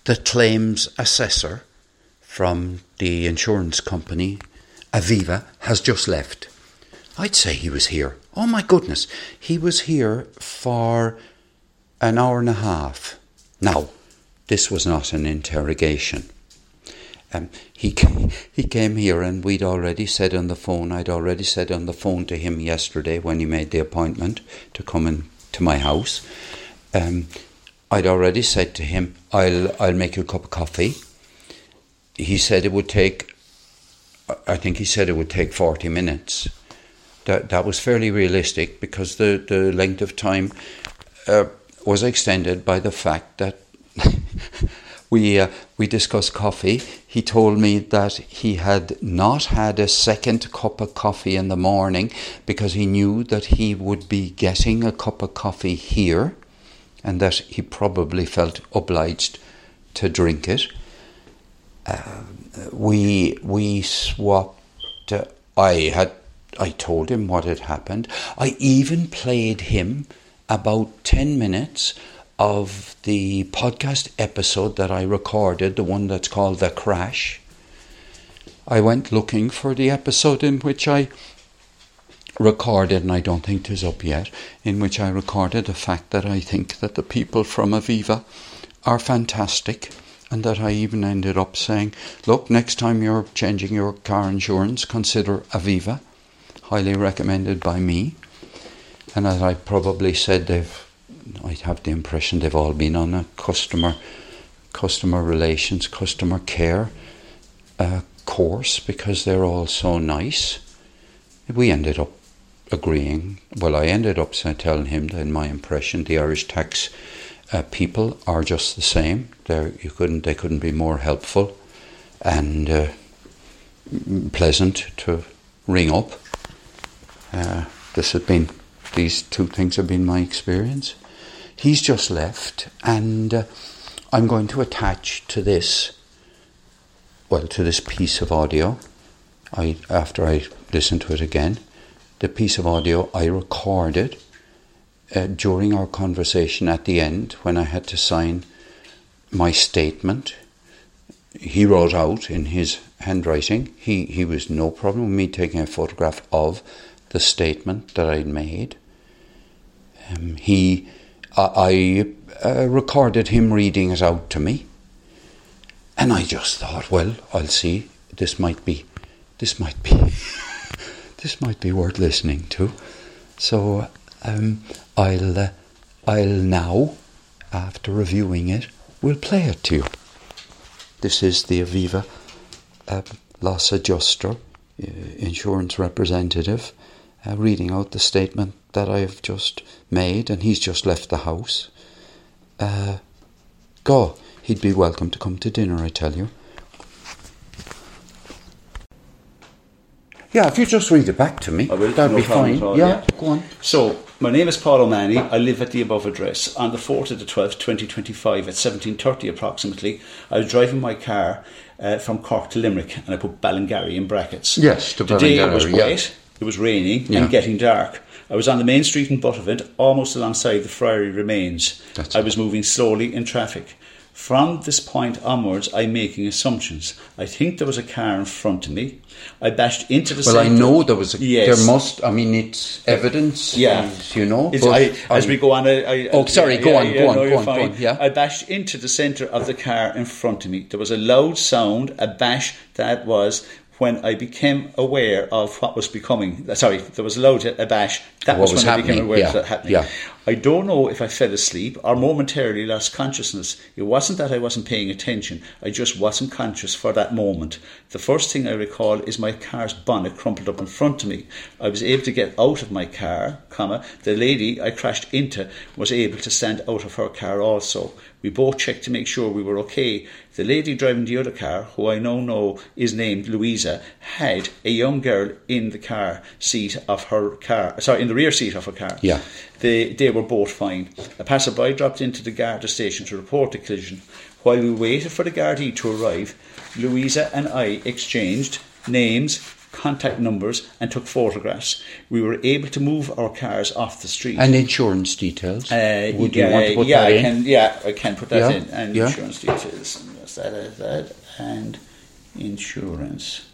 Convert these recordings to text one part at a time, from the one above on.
the claims assessor from the insurance company, Aviva, has just left. I'd say he was here. Oh my goodness. He was here for an hour and a half. Now, this was not an interrogation. He came here, and I'd already said on the phone to him yesterday when he made the appointment to come in to my house. I'd already said to him, I'll make you a cup of coffee. He said it would take 40 minutes. That was fairly realistic, because the length of time was extended by the fact that we discussed coffee. He told me that he had not had a second cup of coffee in the morning because he knew that he would be getting a cup of coffee here, and that he probably felt obliged to drink it. We swapped. I told him what had happened. I even played him about 10 minutes of the podcast episode that I recorded, the one that's called The Crash. I went looking for the episode in which I recorded, and I don't think it is up yet, in which I recorded the fact that I think that the people from Aviva are fantastic, and that I even ended up saying, look, next time you're changing your car insurance, consider Aviva, highly recommended by me. And as I probably said, I have the impression they've all been on a customer relations, customer care course, because they're all so nice. We ended up agreeing. Well, I ended up telling him that in my impression, the Irish tax people are just the same. They couldn't be more helpful and pleasant to ring up. These two things have been my experience. He's just left, and I'm going to attach to this piece of audio. After I listen to it again, the piece of audio I recorded during our conversation at the end, when I had to sign my statement. He wrote out in his handwriting. He was no problem with me taking a photograph of the statement that I'd made. I recorded him reading it out to me, and I just thought, well, I'll see. This might be worth listening to. So I'll now, after reviewing it, we'll play it to you. This is the Aviva loss adjuster, insurance representative, reading out the statement that I have just made, and he's just left the house. He'd be welcome to come to dinner, I tell you. Yeah, if you just read it back to me, that'd be fine. Yeah, go on. So, my name is Paul O'Mahony. I live at the above address. On the 4th of the 12th, 2025, at 17:30 approximately, I was driving my car from Cork to Limerick, and I put Ballingarry in brackets. Yes, to Ballingarry. The day was wet, it was raining and getting dark. I was on the main street in Buttevant, almost alongside the Friary remains. I was moving slowly in traffic. From this point onwards, I'm making assumptions. I think there was a car in front of me. I bashed into the centre. Well, I know there was a... Yes. There must... I mean, it's evidence. Yeah. You know. As we go on... Go on. Yeah. I bashed into the centre of the car in front of me. There was a loud sound, a bash that was... When I became aware of what was becoming... Sorry, there was a bash. That was when I became aware of that happening. Yeah. I don't know if I fell asleep or momentarily lost consciousness. It wasn't that I wasn't paying attention. I just wasn't conscious for that moment. The first thing I recall is my car's bonnet crumpled up in front of me. I was able to get out of my car, the lady I crashed into was able to stand out of her car also. We both checked to make sure we were okay. The lady driving the other car, who I now know is named Louisa, had a young girl in the car seat of her car. Sorry, in the rear seat of her car. Yeah. They were both fine. A passerby dropped into the Garda station to report the collision. While we waited for the Gardaí to arrive, Louisa and I exchanged names, contact numbers and took photographs. We were able to move our cars off the street. And insurance details. Would you want to put that in? I can put that in. And insurance details. And that's that. And insurance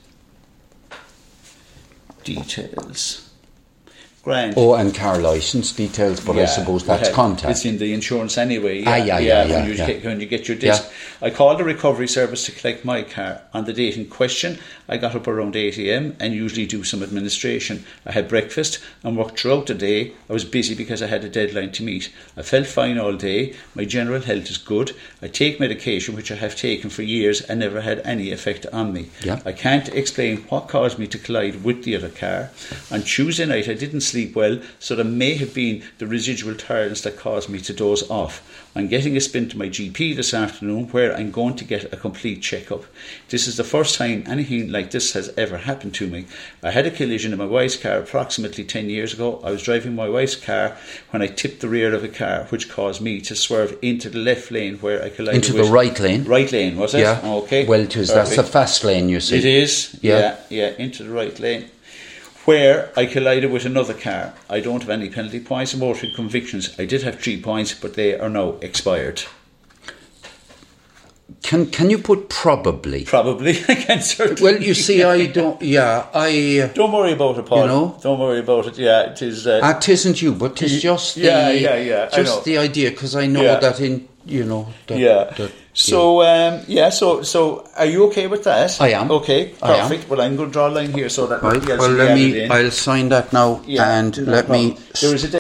details. Grand. Oh, and car licence details, but I suppose that's contact. It's in the insurance anyway. When you get your disc. I called the recovery service to collect my car. On the date in question, I got up around 8 a.m. and usually do some administration. I had breakfast and worked throughout the day. I was busy because I had a deadline to meet. I felt fine all day. My general health is good. I take medication which I have taken for years and never had any effect on me. Yeah. I can't explain what caused me to collide with the other car. On Tuesday night I didn't sleep well, so there may have been the residual tiredness that caused me to doze off. I'm getting a spin to my GP this afternoon where I'm going to get a complete checkup. This is the first time anything like this has ever happened to me. I had a collision in my wife's car approximately 10 years ago. I was driving my wife's car when I tipped the rear of a car, which caused me to swerve into the left lane where I collided into the right lane? Right lane, was it? Yeah. Okay. Well, that's a fast lane, you see. It is. Yeah, into the right lane. Where I collided with another car. I don't have any penalty points or motoring convictions. I did have 3 points, but they are now expired. Can you put probably? Probably, I can certainly. Well, you see, I don't. Yeah, Don't worry about it, Paul. You know, don't worry about it. Yeah, it is. It isn't you, but it's just the just the idea, because I know that in So are you okay with that? I am. Okay, perfect. Well, I'm going to draw a line here so that I'll sign that now, and let me. There is a